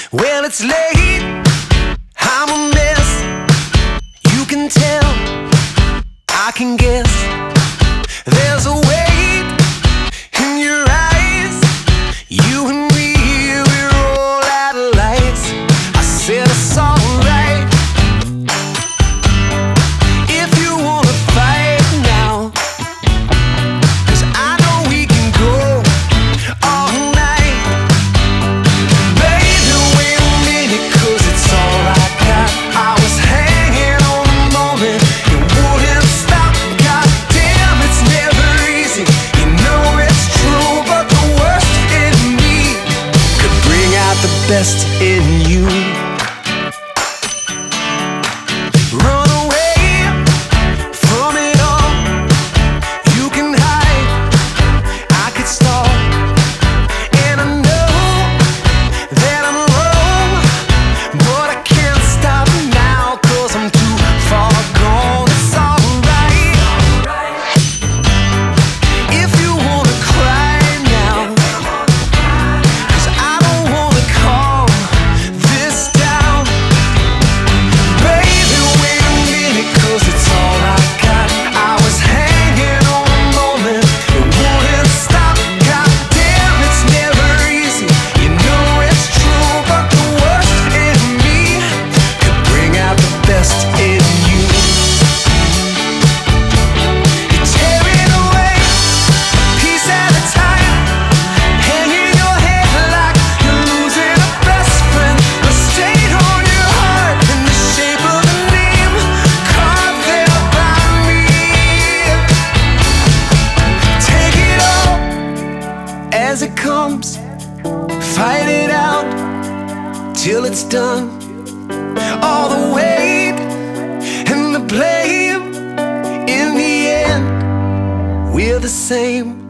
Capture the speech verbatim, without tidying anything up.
Well, it's late, I'm a mess. You can tell, I can guess. There's a weight in your eyes. You and me, we're all out of lights. I said it's alright if you wanna fight now, 'cause I know we can go all night. Baby, wait a minute, 'cause it's all I got. I was hanging on the moment, it wouldn't stop. God damn, it's never easy, you know it's true. But the worst in me could bring out the best in you. Run away from it all, you can hide, I could stall. And I know that I'm wrong, but I can't stop now, 'cause I'm too far gone. It's alright if you wanna cry now, 'cause I don't wanna calm this down. Baby, wait a minute, 'cause it's all I got. I was hanging on a moment, it wouldn't stop. God damn, it's never easy, you know it's true. But the worst in me could bring out the best in you. You're tearing away a piece at a time, hanging your head like you're losing a best friend. A stain on your heart in the shape of a name carved there by me. Take it all as it comes, fight it out till it's done. All the weight and the blame, in the end, we're the same.